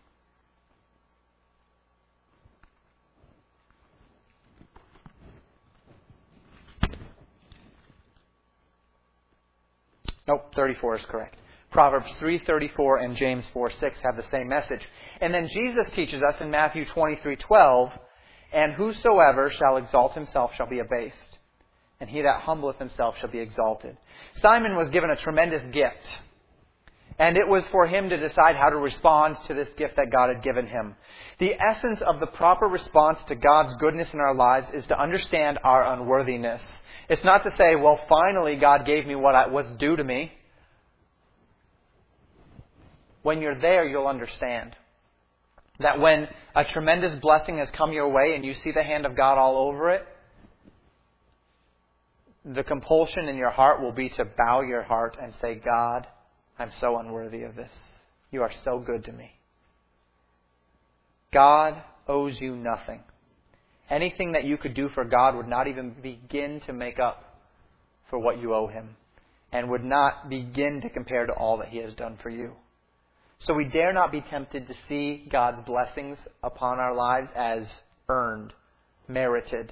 Nope, 34 is correct. Proverbs 3:34 and James 4:6 have the same message. And then Jesus teaches us in Matthew 23:12, and whosoever shall exalt himself shall be abased, and he that humbleth himself shall be exalted. Simon was given a tremendous gift. And it was for him to decide how to respond to this gift that God had given him. The essence of the proper response to God's goodness in our lives is to understand our unworthiness. It's not to say, well, finally God gave me what's due to me. When you're there, you'll understand that when a tremendous blessing has come your way and you see the hand of God all over it, the compulsion in your heart will be to bow your heart and say, God, I'm so unworthy of this. You are so good to me. God owes you nothing. Anything that you could do for God would not even begin to make up for what you owe Him, and would not begin to compare to all that He has done for you. So we dare not be tempted to see God's blessings upon our lives as earned, merited,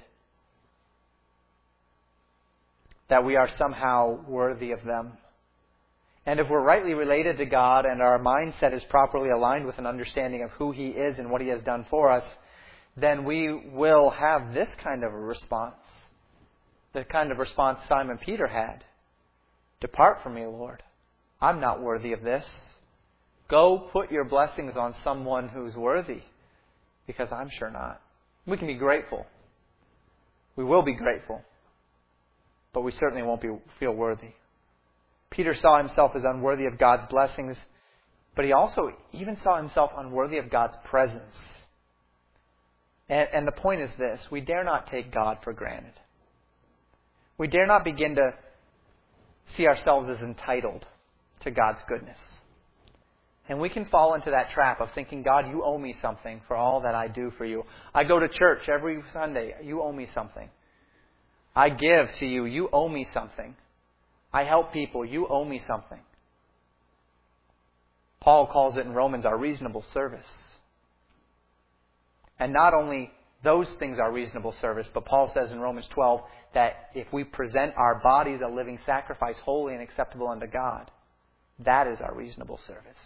that we are somehow worthy of them. And if we're rightly related to God and our mindset is properly aligned with an understanding of who He is and what He has done for us, then we will have this kind of a response. The kind of response Simon Peter had. Depart from me, Lord. I'm not worthy of this. Go put your blessings on someone who's worthy, because I'm sure not. We can be grateful. We will be grateful. But we certainly won't feel worthy. Peter saw himself as unworthy of God's blessings, but he also even saw himself unworthy of God's presence. And the point is this: we dare not take God for granted. We dare not begin to see ourselves as entitled to God's goodness. And we can fall into that trap of thinking, God, you owe me something for all that I do for you. I go to church every Sunday. You owe me something. I give to you. You owe me something. I help people. You owe me something. Paul calls it in Romans our reasonable service. And not only those things are reasonable service, but Paul says in Romans 12 that if we present our bodies a living sacrifice, holy and acceptable unto God, that is our reasonable service.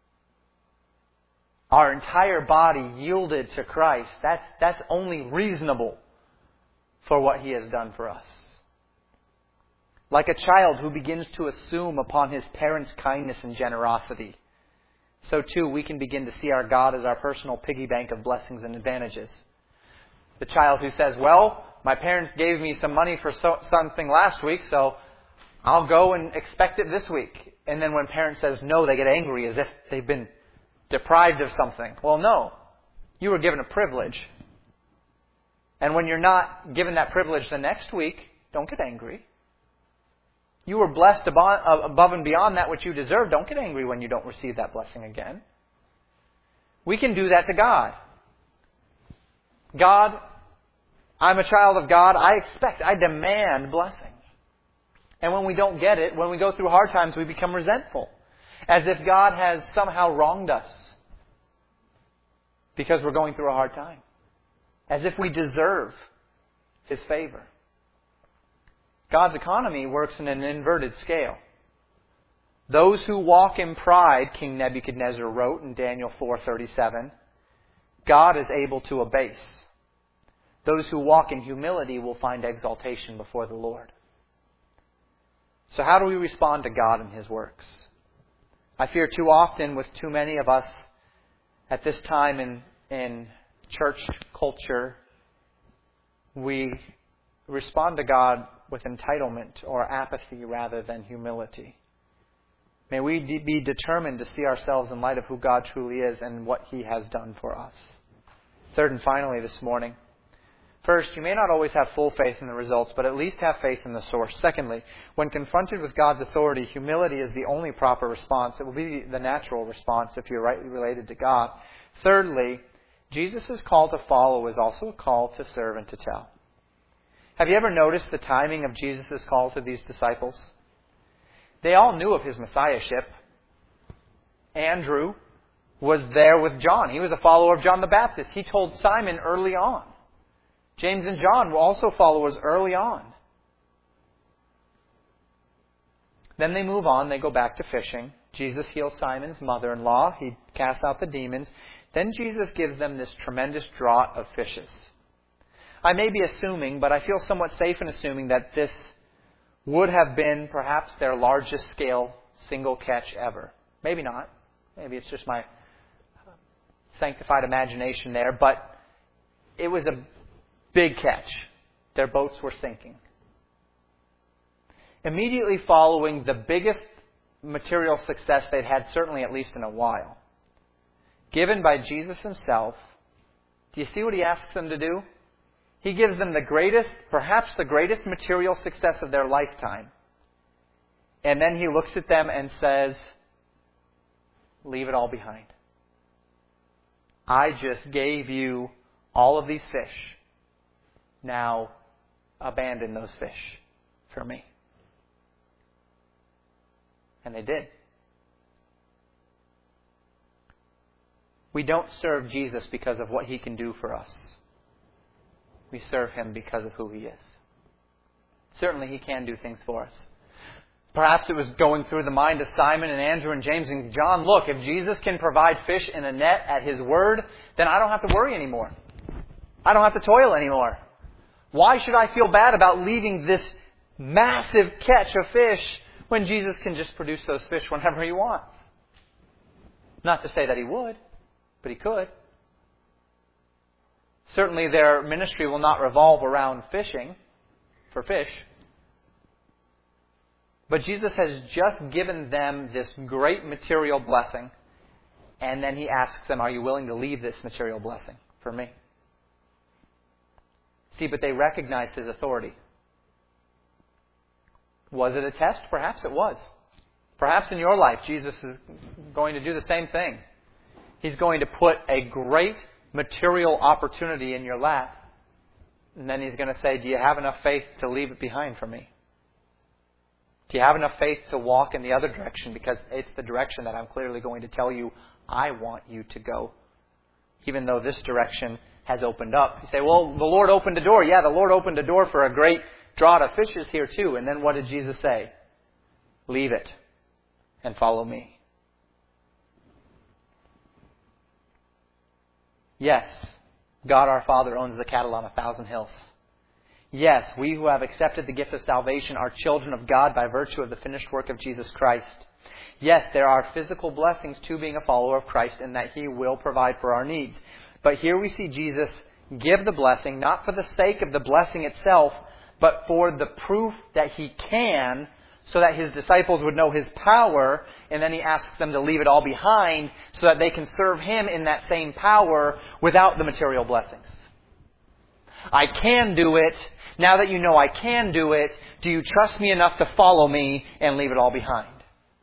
Our entire body yielded to Christ, that's only reasonable for what He has done for us. Like a child who begins to assume upon his parents' kindness and generosity, so too we can begin to see our God as our personal piggy bank of blessings and advantages. The child who says, well, my parents gave me some money for something last week, so I'll go and expect it this week. And then when parents says no, they get angry as if they've been deprived of something. Well, no. You were given a privilege. And when you're not given that privilege the next week, don't get angry. You were blessed above and beyond that which you deserve. Don't get angry when you don't receive that blessing again. We can do that to God. God, I'm a child of God. I demand blessing. And when we don't get it, when we go through hard times, we become resentful. As if God has somehow wronged us because we're going through a hard time. As if we deserve His favor. God's economy works in an inverted scale. Those who walk in pride, King Nebuchadnezzar wrote in Daniel 4:37, God is able to abase. Those who walk in humility will find exaltation before the Lord. So how do we respond to God and His works? I fear too often with too many of us at this time in church culture, we respond to God with entitlement or apathy rather than humility. May we be determined to see ourselves in light of who God truly is and what He has done for us. Third and finally this morning, first, you may not always have full faith in the results, but at least have faith in the source. Secondly, when confronted with God's authority, humility is the only proper response. It will be the natural response if you're rightly related to God. Thirdly, Jesus' call to follow is also a call to serve and to tell. Have you ever noticed the timing of Jesus' call to these disciples? They all knew of His messiahship. Andrew was there with John. He was a follower of John the Baptist. He told Simon early on. James and John were also followers early on. Then they move on. They go back to fishing. Jesus heals Simon's mother-in-law. He casts out the demons. Then Jesus gives them this tremendous draught of fishes. I may be assuming, but I feel somewhat safe in assuming that this would have been perhaps their largest scale single catch ever. Maybe not. Maybe it's just my sanctified imagination there. But it was a big catch. Their boats were sinking. Immediately following the biggest material success they'd had, certainly at least in a while, given by Jesus Himself, do you see what He asks them to do? He gives them the greatest, perhaps the greatest material success of their lifetime. And then He looks at them and says, leave it all behind. I just gave you all of these fish. Now, abandon those fish for me. And they did. We don't serve Jesus because of what He can do for us. We serve Him because of who He is. Certainly He can do things for us. Perhaps it was going through the mind of Simon and Andrew and James and John, look, if Jesus can provide fish in a net at His word, then I don't have to worry anymore. I don't have to toil anymore. Why should I feel bad about leaving this massive catch of fish when Jesus can just produce those fish whenever He wants? Not to say that He would, but He could. Certainly their ministry will not revolve around fishing for fish. But Jesus has just given them this great material blessing. And then He asks them, are you willing to leave this material blessing for me? See, but they recognized His authority. Was it a test? Perhaps it was. Perhaps in your life, Jesus is going to do the same thing. He's going to put a great material opportunity in your lap. And then He's going to say, do you have enough faith to leave it behind for me? Do you have enough faith to walk in the other direction? Because it's the direction that I'm clearly going to tell you I want you to go. Even though this direction has opened up. You say, well, the Lord opened a door. Yeah, the Lord opened a door for a great draught of fishes here too. And then what did Jesus say? Leave it and follow me. Yes, God our Father owns the cattle on 1,000 hills. Yes, we who have accepted the gift of salvation are children of God by virtue of the finished work of Jesus Christ. Yes, there are physical blessings to being a follower of Christ in that He will provide for our needs. But here we see Jesus give the blessing, not for the sake of the blessing itself, but for the proof that He can, so that His disciples would know His power, and then He asks them to leave it all behind so that they can serve Him in that same power without the material blessings. I can do it. Now that you know I can do it, do you trust me enough to follow me and leave it all behind?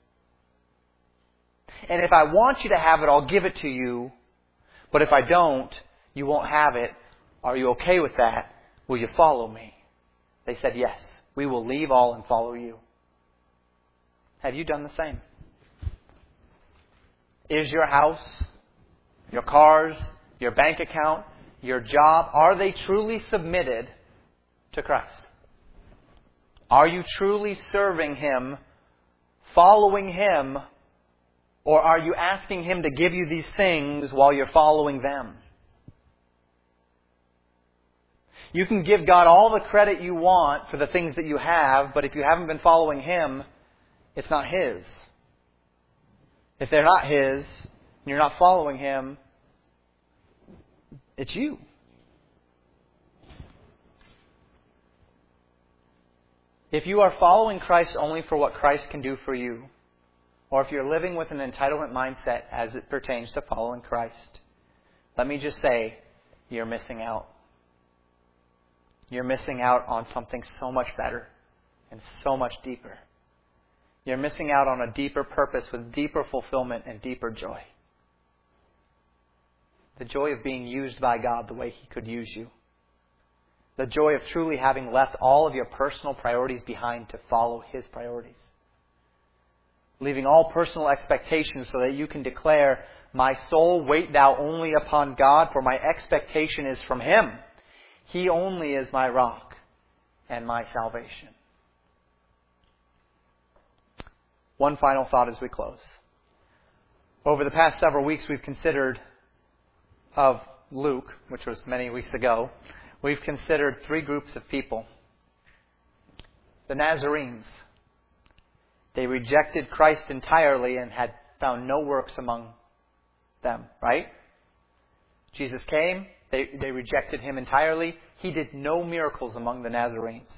And if I want you to have it, I'll give it to you. But if I don't, you won't have it. Are you okay with that? Will you follow me? They said, yes, we will leave all and follow you. Have you done the same? Is your house, your cars, your bank account, your job, are they truly submitted to Christ? Are you truly serving Him, following Him, or are you asking Him to give you these things while you're following them? You can give God all the credit you want for the things that you have, but if you haven't been following Him, it's not His. If they're not His, and you're not following Him, it's you. If you are following Christ only for what Christ can do for you, or if you're living with an entitlement mindset as it pertains to following Christ, let me just say, you're missing out. You're missing out on something so much better and so much deeper. You're missing out on a deeper purpose with deeper fulfillment and deeper joy. The joy of being used by God the way He could use you. The joy of truly having left all of your personal priorities behind to follow His priorities. Leaving all personal expectations so that you can declare, my soul, wait thou only upon God, for my expectation is from Him. He only is my rock and my salvation. One final thought as we close. Over the past several weeks we've considered of Luke, which was many weeks ago, we've considered three groups of people. The Nazarenes. They rejected Christ entirely and had found no works among them, right? Jesus came, they rejected him entirely. He did no miracles among the Nazarenes.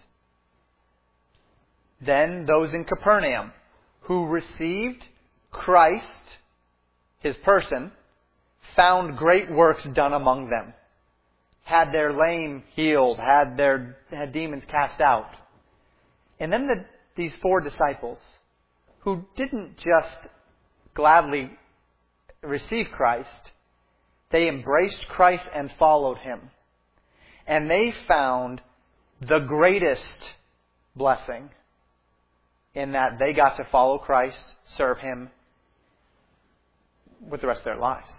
Then those in Capernaum who received Christ, his person, found great works done among them. Had their lame healed, had demons cast out. And then these 4 disciples who didn't just gladly receive Christ, they embraced Christ and followed him. And they found the greatest blessing in that they got to follow Christ, serve him with the rest of their lives.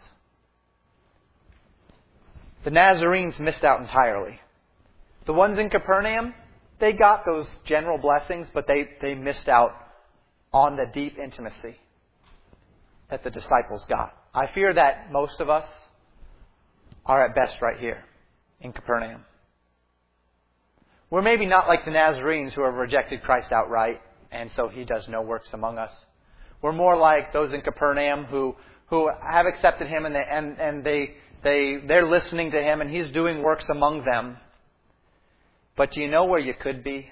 The Nazarenes missed out entirely. The ones in Capernaum, they got those general blessings, but they missed out on the deep intimacy that the disciples got. I fear that most of us are at best right here in Capernaum. We're maybe not like the Nazarenes who have rejected Christ outright, and so he does no works among us. We're more like those in Capernaum who have accepted him and they're listening to him and he's doing works among them. But do you know where you could be?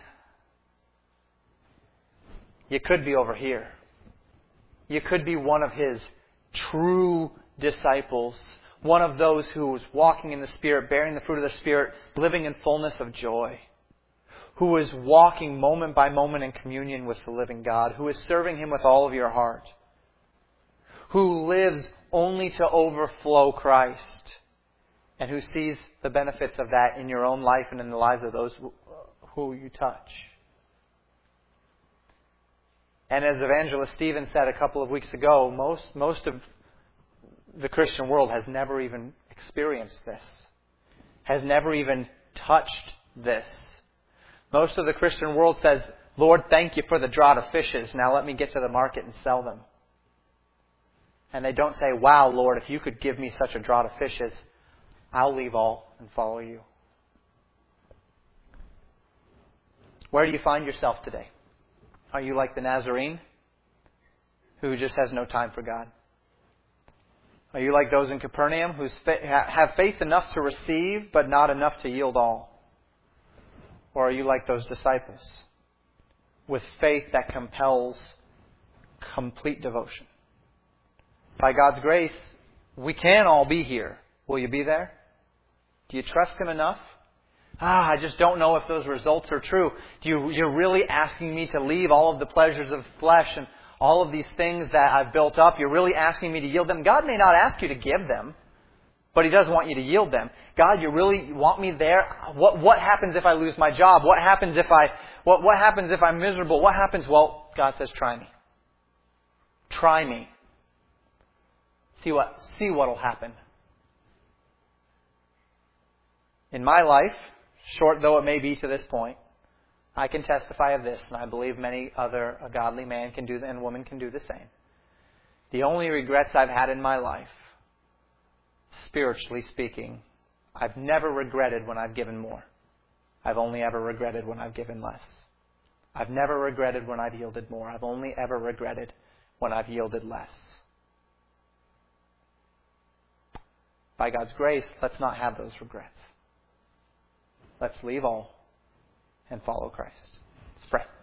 You could be over here. You could be one of his true disciples. One of those who is walking in the Spirit, bearing the fruit of the Spirit, living in fullness of joy. Who is walking moment by moment in communion with the living God. Who is serving him with all of your heart. Who lives only to overflow Christ. And who sees the benefits of that in your own life and in the lives of those who you touch. And as Evangelist Stephen said a couple of weeks ago, most of the Christian world has never even experienced this. Has never even touched this. Most of the Christian world says, Lord, thank you for the draught of fishes. Now let me get to the market and sell them. And they don't say, wow, Lord, if you could give me such a draught of fishes, I'll leave all and follow you. Where do you find yourself today? Are you like the Nazarene who just has no time for God? Are you like those in Capernaum who have faith enough to receive but not enough to yield all? Or are you like those disciples with faith that compels complete devotion? By God's grace, we can all be here. Will you be there? Do you trust him enough? I just don't know if those results are true. You're really asking me to leave all of the pleasures of flesh and all of these things that I've built up. You're really asking me to yield them. God may not ask you to give them, but he does want you to yield them. God, you really want me there? What happens if I lose my job? What happens if what happens if I'm miserable? What happens? Well, God says, try me. Try me. See what'll happen. In my life, short though it may be to this point, I can testify of this, and I believe a godly man can do and woman can do the same. The only regrets I've had in my life, spiritually speaking, I've never regretted when I've given more. I've only ever regretted when I've given less. I've never regretted when I've yielded more. I've only ever regretted when I've yielded less. By God's grace, let's not have those regrets. Let's leave all and follow Christ. Let's pray.